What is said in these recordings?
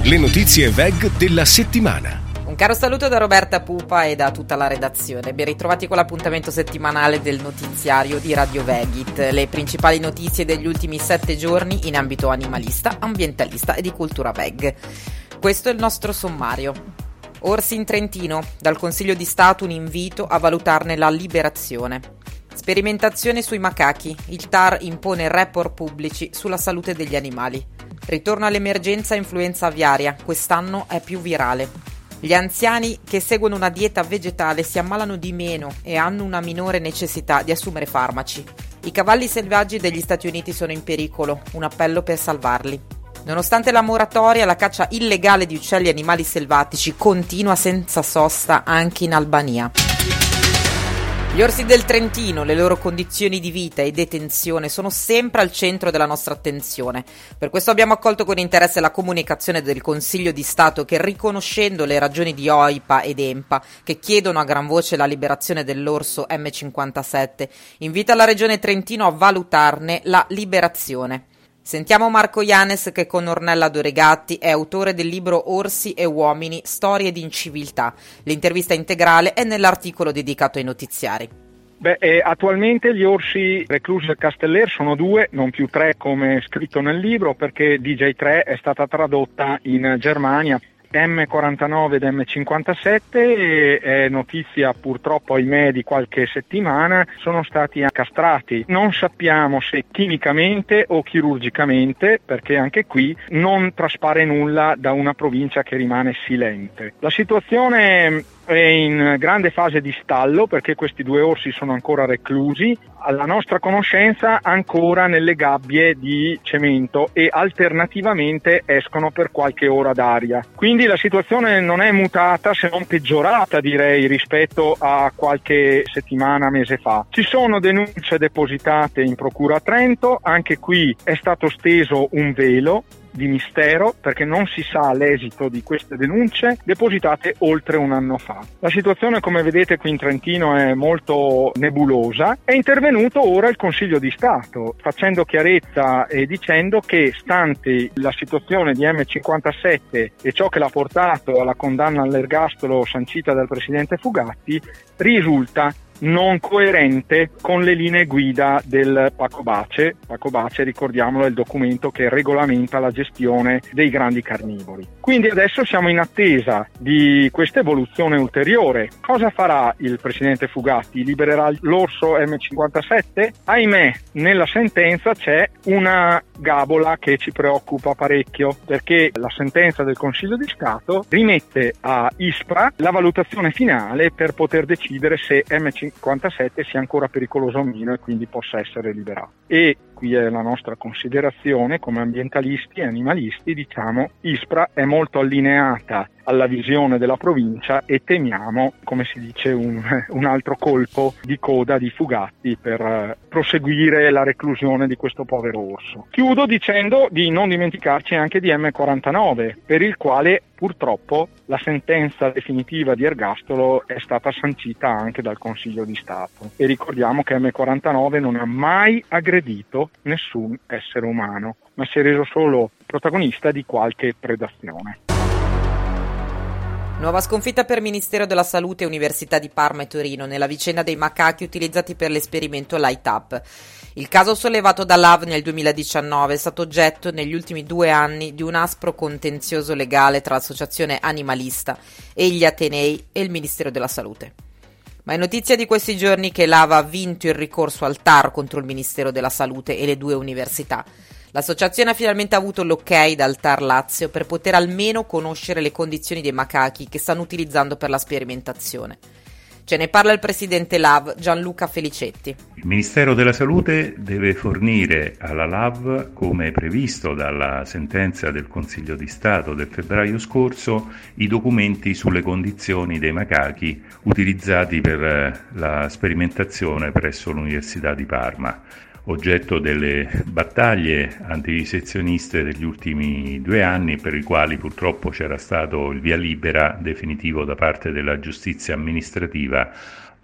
Le notizie VEG della settimana. Un caro saluto da Roberta Pupa e da tutta la redazione. Ben ritrovati con l'appuntamento settimanale del notiziario di Radio Vegit. Le principali notizie degli ultimi 7 giorni in ambito animalista, ambientalista e di cultura veg. Questo è il nostro sommario. Orsi in Trentino. Dal Consiglio di Stato un invito a valutarne la liberazione. Sperimentazione sui macachi. Il TAR impone report pubblici sulla salute degli animali. Ritorno all'emergenza influenza aviaria. Quest'anno è più virale. Gli anziani che seguono una dieta vegetale si ammalano di meno e hanno una minore necessità di assumere farmaci. I cavalli selvaggi degli Stati Uniti sono in pericolo, un appello per salvarli. Nonostante la moratoria, la caccia illegale di uccelli e animali selvatici continua senza sosta anche in Albania. Gli orsi del Trentino, le loro condizioni di vita e detenzione sono sempre al centro della nostra attenzione. Per questo abbiamo accolto con interesse la comunicazione del Consiglio di Stato che, riconoscendo le ragioni di OIPA ed EMPA, che chiedono a gran voce la liberazione dell'orso M57, invita la Regione Trentino a valutarne la liberazione. Sentiamo Marco Ianes che con Ornella Doregatti è autore del libro Orsi e uomini, storie di inciviltà. L'intervista integrale è nell'articolo dedicato ai notiziari. Attualmente gli orsi reclusi al Casteller sono 2, non più 3 come scritto nel libro, perché DJ3 è stata tradotta in Germania. M49 ed M57, è notizia purtroppo ahimè di qualche settimana, sono stati castrati. Non sappiamo se chimicamente o chirurgicamente, perché anche qui non traspare nulla da una provincia che rimane silente. La situazione è in grande fase di stallo perché questi 2 orsi sono ancora reclusi, alla nostra conoscenza ancora nelle gabbie di cemento e alternativamente escono per qualche ora d'aria. Quindi la situazione non è mutata, se non peggiorata direi rispetto a qualche settimana, mese fa. Ci sono denunce depositate in Procura a Trento, anche qui è stato steso un velo di mistero perché non si sa l'esito di queste denunce depositate oltre un anno fa. La situazione, come vedete qui in Trentino, è molto nebulosa. È intervenuto ora il Consiglio di Stato facendo chiarezza e dicendo che, stante la situazione di M57 e ciò che l'ha portato alla condanna all'ergastolo sancita dal presidente Fugatti, risulta non coerente con le linee guida del Pacobace. Pacobace, ricordiamolo, è il documento che regolamenta la gestione dei grandi carnivori. Quindi adesso siamo in attesa di questa evoluzione ulteriore. Cosa farà il presidente Fugatti? Libererà l'orso M57? Ahimè, nella sentenza c'è una gabola che ci preoccupa parecchio, perché la sentenza del Consiglio di Stato rimette a ISPRA la valutazione finale per poter decidere se M57 sia ancora pericoloso o meno e quindi possa essere liberato. E qui è la nostra considerazione come ambientalisti e animalisti, diciamo, ISPRA è molto allineata alla visione della provincia e temiamo, come si dice, un altro colpo di coda di Fugatti per proseguire la reclusione di questo povero orso. Chiudo dicendo di non dimenticarci anche di M49, per il quale purtroppo la sentenza definitiva di ergastolo è stata sancita anche dal Consiglio di Stato. E ricordiamo che M49 non ha mai aggredito nessun essere umano, ma si è reso solo protagonista di qualche predazione. Nuova sconfitta per Ministero della Salute e Università di Parma e Torino nella vicenda dei macachi utilizzati per l'esperimento Light Up. Il caso sollevato dall'AV nel 2019 è stato oggetto negli ultimi 2 anni di un aspro contenzioso legale tra l'associazione animalista e gli Atenei e il Ministero della Salute. Ma è notizia di questi giorni che l'AV ha vinto il ricorso al TAR contro il Ministero della Salute e le 2 università. L'associazione ha finalmente avuto l'ok dal TAR Lazio per poter almeno conoscere le condizioni dei macachi che stanno utilizzando per la sperimentazione. Ce ne parla il presidente LAV Gianluca Felicetti. Il Ministero della Salute deve fornire alla LAV, come previsto dalla sentenza del Consiglio di Stato del febbraio scorso, i documenti sulle condizioni dei macachi utilizzati per la sperimentazione presso l'Università di Parma. Oggetto delle battaglie antivisezioniste degli ultimi 2 anni, per i quali purtroppo c'era stato il via libera definitivo da parte della giustizia amministrativa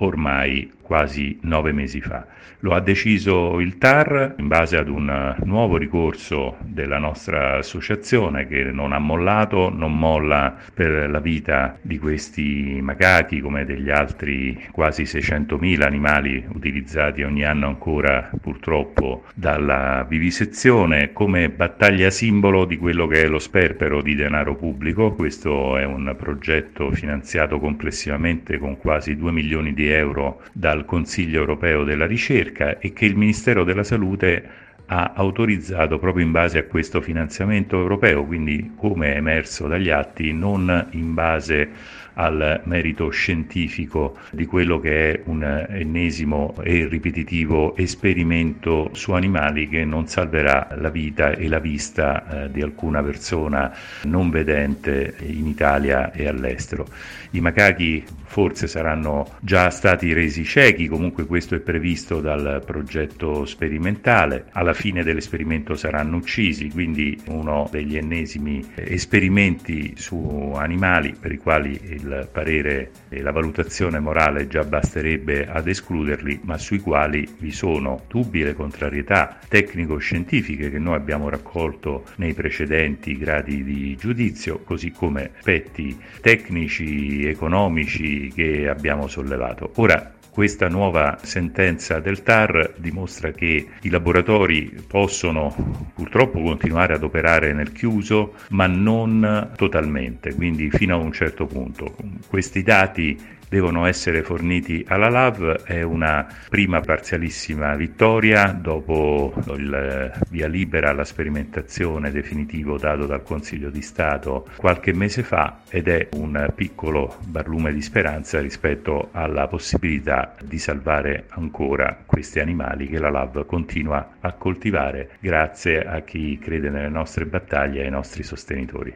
ormai quasi 9 mesi fa. Lo ha deciso il TAR in base ad un nuovo ricorso della nostra associazione che non ha mollato, non molla per la vita di questi macachi come degli altri quasi 600.000 animali utilizzati ogni anno ancora purtroppo dalla vivisezione, come battaglia simbolo di quello che è lo sperpero di denaro pubblico. Questo è un progetto finanziato complessivamente con quasi 2 milioni di euro dal Consiglio europeo della ricerca e che il Ministero della Salute ha autorizzato proprio in base a questo finanziamento europeo, quindi come è emerso dagli atti, non in base al merito scientifico di quello che è un ennesimo e ripetitivo esperimento su animali che non salverà la vita e la vista di alcuna persona non vedente in Italia e all'estero. I macachi forse saranno già stati resi ciechi, comunque questo è previsto dal progetto sperimentale. Alla fine dell'esperimento saranno uccisi, quindi uno degli ennesimi esperimenti su animali per i quali il parere e la valutazione morale già basterebbe ad escluderli, ma sui quali vi sono dubbi e contrarietà tecnico-scientifiche che noi abbiamo raccolto nei precedenti gradi di giudizio, così come aspetti tecnici, economici che abbiamo sollevato. Ora, questa nuova sentenza del TAR dimostra che i laboratori possono purtroppo continuare ad operare nel chiuso, ma non totalmente, quindi fino a un certo punto. Questi dati devono essere forniti alla LAV, è una prima parzialissima vittoria dopo il via libera alla sperimentazione definitivo dato dal Consiglio di Stato qualche mese fa, ed è un piccolo barlume di speranza rispetto alla possibilità di salvare ancora questi animali che la LAV continua a coltivare grazie a chi crede nelle nostre battaglie e ai nostri sostenitori.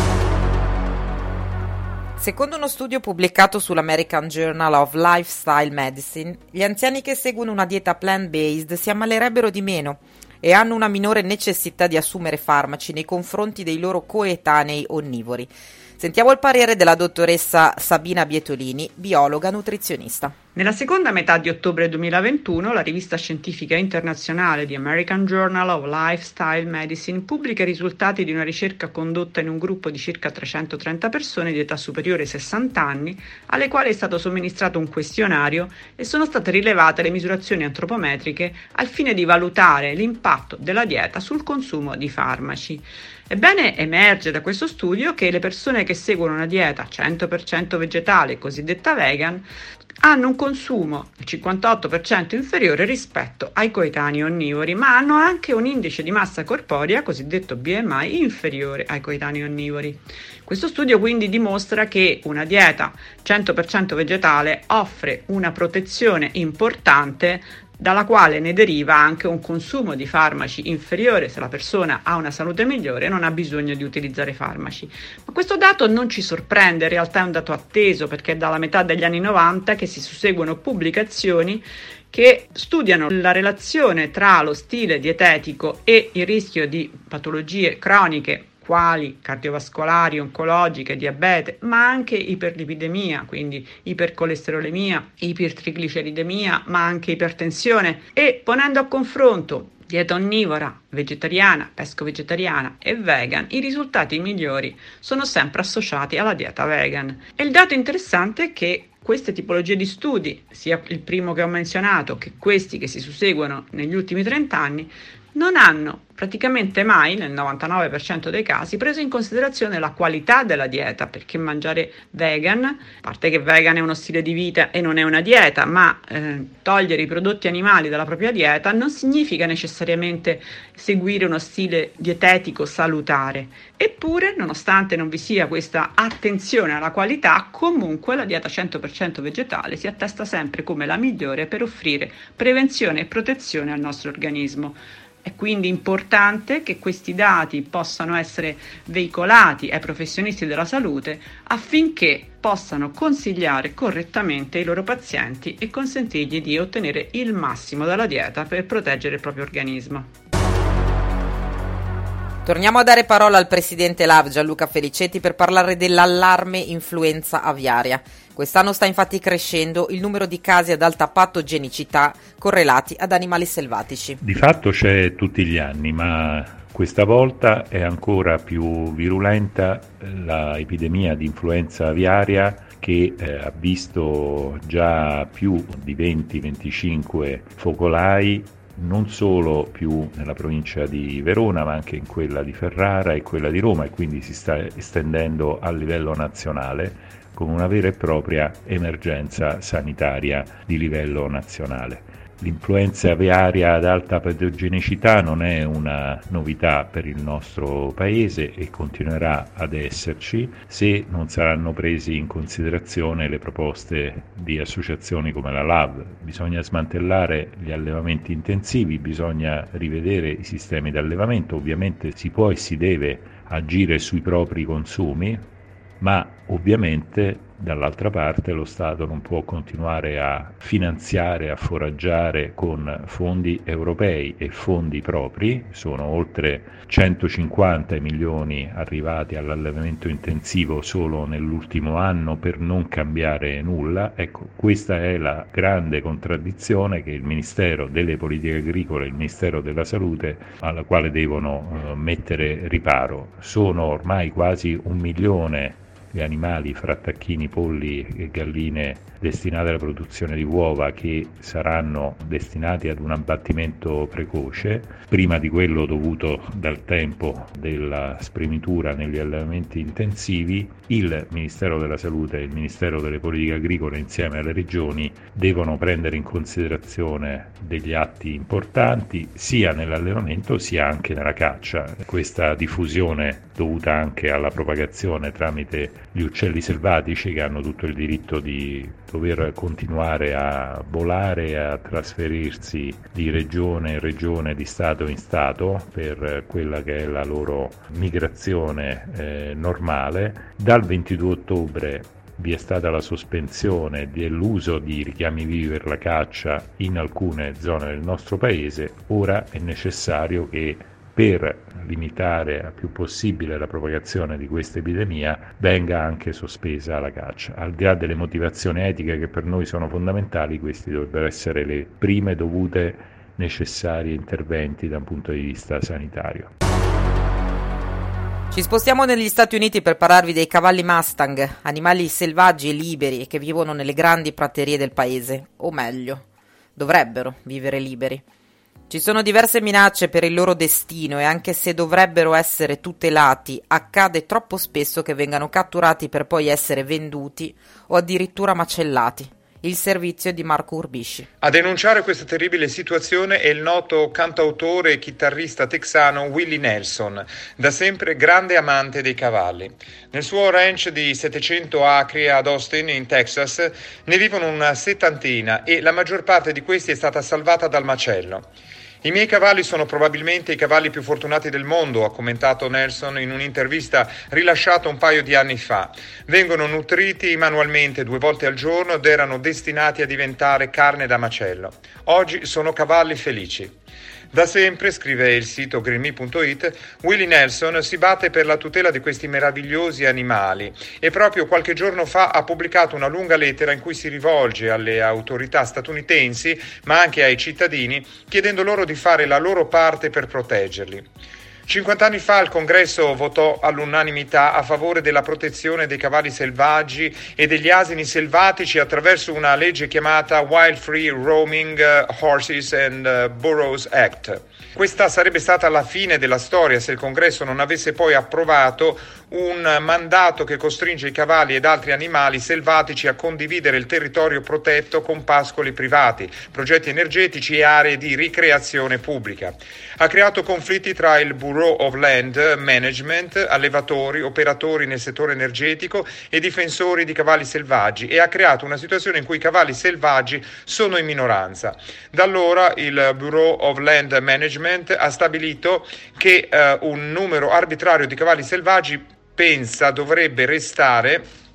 Secondo uno studio pubblicato sull'American Journal of Lifestyle Medicine, gli anziani che seguono una dieta plant-based si ammalerebbero di meno e hanno una minore necessità di assumere farmaci nei confronti dei loro coetanei onnivori. Sentiamo il parere della dottoressa Sabina Bietolini, biologa nutrizionista. Nella seconda metà di ottobre 2021, la rivista scientifica internazionale The American Journal of Lifestyle Medicine pubblica i risultati di una ricerca condotta in un gruppo di circa 330 persone di età superiore ai 60 anni, alle quali è stato somministrato un questionario e sono state rilevate le misurazioni antropometriche al fine di valutare l'impatto della dieta sul consumo di farmaci. Ebbene, emerge da questo studio che le persone che seguono una dieta 100% vegetale, cosiddetta vegan, hanno un consumo del 58% inferiore rispetto ai coetanei onnivori, ma hanno anche un indice di massa corporea, cosiddetto BMI, inferiore ai coetanei onnivori. Questo studio quindi dimostra che una dieta 100% vegetale offre una protezione importante, dalla quale ne deriva anche un consumo di farmaci inferiore se la persona ha una salute migliore e non ha bisogno di utilizzare farmaci. Ma questo dato non ci sorprende, in realtà è un dato atteso, perché è dalla metà degli anni 90 che si susseguono pubblicazioni che studiano la relazione tra lo stile dietetico e il rischio di patologie croniche quali cardiovascolari, oncologiche, diabete, ma anche iperlipidemia, quindi ipercolesterolemia, ipertrigliceridemia, ma anche ipertensione, e ponendo a confronto dieta onnivora, vegetariana, pesco-vegetariana e vegan, i risultati migliori sono sempre associati alla dieta vegan. E il dato interessante è che queste tipologie di studi, sia il primo che ho menzionato che questi che si susseguono negli ultimi 30 anni, non hanno praticamente mai, nel 99% dei casi, preso in considerazione la qualità della dieta, perché mangiare vegan, a parte che vegan è uno stile di vita e non è una dieta, ma togliere i prodotti animali dalla propria dieta non significa necessariamente seguire uno stile dietetico salutare. Eppure, nonostante non vi sia questa attenzione alla qualità, comunque la dieta 100% vegetale si attesta sempre come la migliore per offrire prevenzione e protezione al nostro organismo. È quindi importante che questi dati possano essere veicolati ai professionisti della salute affinché possano consigliare correttamente i loro pazienti e consentirgli di ottenere il massimo dalla dieta per proteggere il proprio organismo. Torniamo a dare parola al presidente LAV Gianluca Felicetti per parlare dell'allarme influenza aviaria. Quest'anno sta infatti crescendo il numero di casi ad alta patogenicità correlati ad animali selvatici. Di fatto c'è tutti gli anni, ma questa volta è ancora più virulenta l'epidemia di influenza aviaria che ha visto già più di 20-25 focolai, non solo più nella provincia di Verona, ma anche in quella di Ferrara e quella di Roma, e quindi si sta estendendo a livello nazionale con una vera e propria emergenza sanitaria di livello nazionale. L'influenza aviaria ad alta patogenicità non è una novità per il nostro paese e continuerà ad esserci se non saranno presi in considerazione le proposte di associazioni come la LAV. Bisogna smantellare gli allevamenti intensivi, bisogna rivedere i sistemi di allevamento, ovviamente si può e si deve agire sui propri consumi, ma ovviamente dall'altra parte lo Stato non può continuare a finanziare, a foraggiare con fondi europei e fondi propri. Sono oltre 150 milioni arrivati all'allevamento intensivo solo nell'ultimo anno per non cambiare nulla. Ecco, questa è la grande contraddizione che il Ministero delle Politiche Agricole e il Ministero della Salute alla quale devono mettere riparo. Sono ormai quasi 1 milione gli animali fra tacchini, polli e galline destinati alla produzione di uova che saranno destinati ad un abbattimento precoce, prima di quello dovuto dal tempo della spremitura negli allevamenti intensivi. Il Ministero della Salute e il Ministero delle Politiche Agricole insieme alle regioni devono prendere in considerazione degli atti importanti sia nell'allevamento sia anche nella caccia. Questa diffusione dovuta anche alla propagazione tramite gli uccelli selvatici che hanno tutto il diritto di dover continuare a volare e a trasferirsi di regione in regione, di stato in stato per quella che è la loro migrazione normale. Dal 22 ottobre vi è stata la sospensione dell'uso di richiami vivi per la caccia in alcune zone del nostro paese. Ora è necessario che per limitare a più possibile la propagazione di questa epidemia venga anche sospesa la caccia. Al di là delle motivazioni etiche che per noi sono fondamentali, questi dovrebbero essere le prime dovute necessarie interventi da un punto di vista sanitario. Ci spostiamo negli Stati Uniti per parlarvi dei cavalli Mustang, animali selvaggi e liberi che vivono nelle grandi praterie del paese, o meglio, dovrebbero vivere liberi. Ci sono diverse minacce per il loro destino e anche se dovrebbero essere tutelati, accade troppo spesso che vengano catturati per poi essere venduti o addirittura macellati. Il servizio di Marco Urbisci. A denunciare questa terribile situazione è il noto cantautore e chitarrista texano Willie Nelson, da sempre grande amante dei cavalli. Nel suo ranch di 700 acri ad Austin, in Texas, ne vivono una settantina e la maggior parte di questi è stata salvata dal macello. I miei cavalli sono probabilmente i cavalli più fortunati del mondo, ha commentato Nelson in un'intervista rilasciata un paio di anni fa. Vengono nutriti manualmente 2 volte al giorno ed erano destinati a diventare carne da macello. Oggi sono cavalli felici. Da sempre, scrive il sito greenme.it, Willie Nelson si batte per la tutela di questi meravigliosi animali e proprio qualche giorno fa ha pubblicato una lunga lettera in cui si rivolge alle autorità statunitensi, ma anche ai cittadini, chiedendo loro di fare la loro parte per proteggerli. 50 anni fa il Congresso votò all'unanimità a favore della protezione dei cavalli selvaggi e degli asini selvatici attraverso una legge chiamata Wild Free Roaming Horses and Burros Act. Questa sarebbe stata la fine della storia se il Congresso non avesse poi approvato un mandato che costringe i cavalli ed altri animali selvatici a condividere il territorio protetto con pascoli privati, progetti energetici e aree di ricreazione pubblica. Ha creato conflitti tra il Bureau of Land Management, allevatori, operatori nel settore energetico e difensori di cavalli selvaggi e ha creato una situazione in cui i cavalli selvaggi sono in minoranza. Da allora il Bureau of Land Management ha stabilito che un numero arbitrario di cavalli selvaggi dovrebbe restare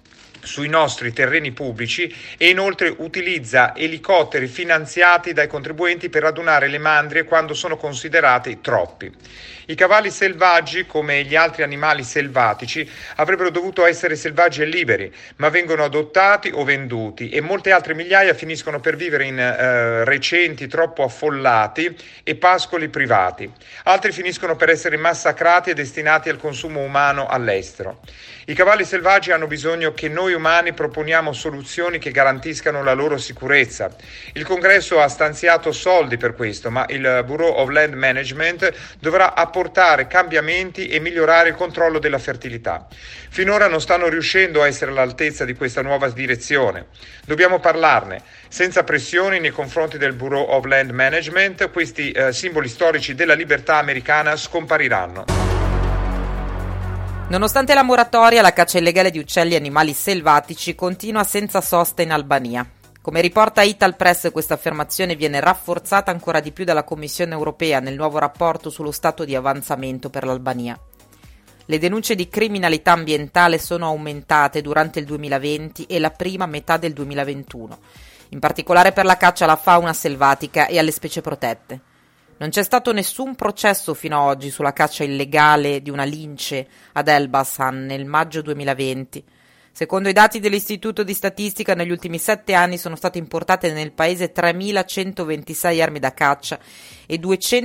sui nostri terreni pubblici e inoltre utilizza elicotteri finanziati dai contribuenti per radunare le mandrie quando sono considerati troppi. I cavalli selvaggi, come gli altri animali selvatici, avrebbero dovuto essere selvaggi e liberi, ma vengono adottati o venduti e molte altre migliaia finiscono per vivere in recinti troppo affollati e pascoli privati. Altri finiscono per essere massacrati e destinati al consumo umano all'estero. I cavalli selvaggi hanno bisogno che noi umani proponiamo soluzioni che garantiscano la loro sicurezza. Il Congresso ha stanziato soldi per questo, ma il Bureau of Land Management dovrà apportare cambiamenti e migliorare il controllo della fertilità. Finora non stanno riuscendo a essere all'altezza di questa nuova direzione. Dobbiamo parlarne. Senza pressioni nei confronti del Bureau of Land Management, questi simboli storici della libertà americana scompariranno. Nonostante la moratoria, la caccia illegale di uccelli e animali selvatici continua senza sosta in Albania. Come riporta Italpress, questa affermazione viene rafforzata ancora di più dalla Commissione europea nel nuovo rapporto sullo stato di avanzamento per l'Albania. Le denunce di criminalità ambientale sono aumentate durante il 2020 e la prima metà del 2021, in particolare per la caccia alla fauna selvatica e alle specie protette. Non c'è stato nessun processo fino ad oggi sulla caccia illegale di una lince ad Elbasan nel maggio 2020. Secondo i dati dell'Istituto di Statistica, negli ultimi 7 anni sono state importate nel paese 3.126 armi da caccia e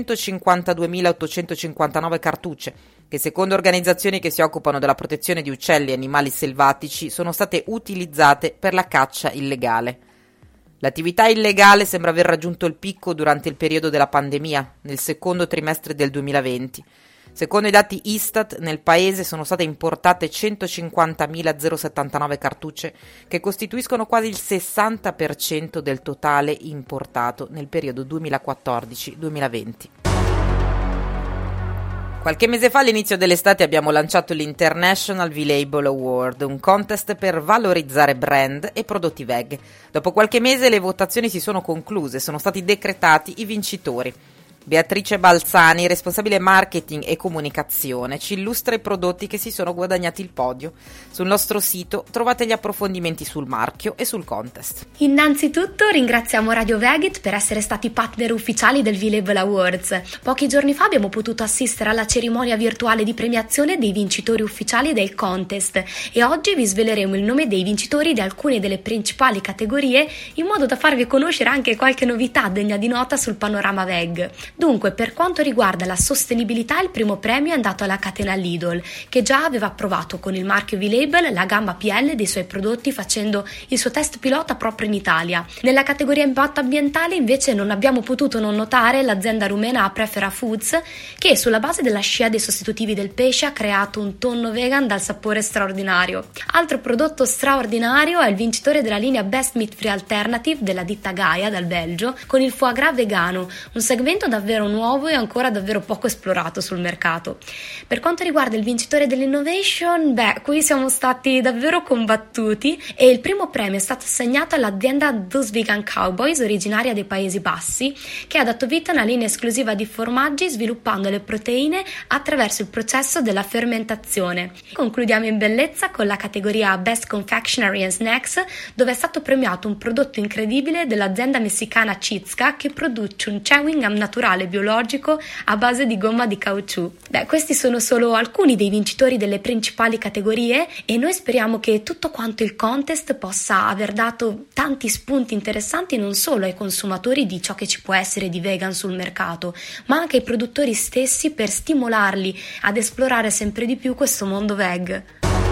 252.859 cartucce, che secondo organizzazioni che si occupano della protezione di uccelli e animali selvatici sono state utilizzate per la caccia illegale. L'attività illegale sembra aver raggiunto il picco durante il periodo della pandemia, nel secondo trimestre del 2020. Secondo i dati Istat, nel paese sono state importate 150.079 cartucce, che costituiscono quasi il 60% del totale importato nel periodo 2014-2020. Qualche mese fa, all'inizio dell'estate, abbiamo lanciato l'International V-Label Award, un contest per valorizzare brand e prodotti veg. Dopo qualche mese le votazioni si sono concluse, sono stati decretati i vincitori. Beatrice Balzani, responsabile marketing e comunicazione, ci illustra i prodotti che si sono guadagnati il podio. Sul nostro sito trovate gli approfondimenti sul marchio e sul contest. Innanzitutto ringraziamo Radio Vegit per essere stati partner ufficiali del V-Label Awards. Pochi giorni fa abbiamo potuto assistere alla cerimonia virtuale di premiazione dei vincitori ufficiali del contest e oggi vi sveleremo il nome dei vincitori di alcune delle principali categorie, in modo da farvi conoscere anche qualche novità degna di nota sul panorama veg. Dunque, per quanto riguarda la sostenibilità, il primo premio è andato alla catena Lidl, che già aveva approvato con il marchio V-Label la gamma PL dei suoi prodotti, facendo il suo test pilota proprio in Italia. Nella categoria impatto ambientale invece non abbiamo potuto non notare l'azienda rumena Prefera Foods, che sulla base della scia dei sostitutivi del pesce ha creato un tonno vegan dal sapore straordinario. Altro prodotto straordinario è il vincitore della linea Best Meat Free Alternative della ditta Gaia dal Belgio, con il foie gras vegano, un segmento davvero nuovo e ancora davvero poco esplorato sul mercato. Per quanto riguarda il vincitore dell'innovation, qui siamo stati davvero combattuti e il primo premio è stato assegnato all'azienda Those Vegan Cowboys, originaria dei Paesi Bassi, che ha dato vita a una linea esclusiva di formaggi sviluppando le proteine attraverso il processo della fermentazione. Concludiamo in bellezza con la categoria Best Confectionery and Snacks, dove è stato premiato un prodotto incredibile dell'azienda messicana Chizka, che produce un chewing gum naturale biologico a base di gomma di caucciù. Questi sono solo alcuni dei vincitori delle principali categorie e noi speriamo che tutto quanto il contest possa aver dato tanti spunti interessanti non solo ai consumatori di ciò che ci può essere di vegan sul mercato, ma anche ai produttori stessi, per stimolarli ad esplorare sempre di più questo mondo veg.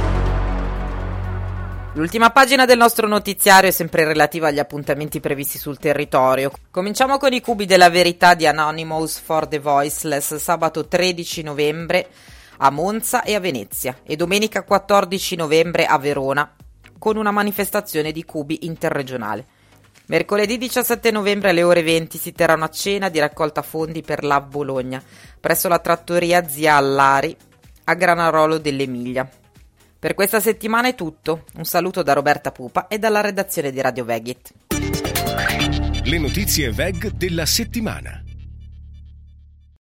L'ultima pagina del nostro notiziario è sempre relativa agli appuntamenti previsti sul territorio. Cominciamo con i cubi della verità di Anonymous for the Voiceless, sabato 13 novembre a Monza e a Venezia e domenica 14 novembre a Verona, con una manifestazione di cubi interregionale. Mercoledì 17 novembre alle ore 20 si terrà una cena di raccolta fondi per Lab Bologna presso la trattoria Zia Allari a Granarolo dell'Emilia. Per questa settimana è tutto. Un saluto da Roberta Pupa e dalla redazione di Radio Vegit. Le notizie veg della settimana.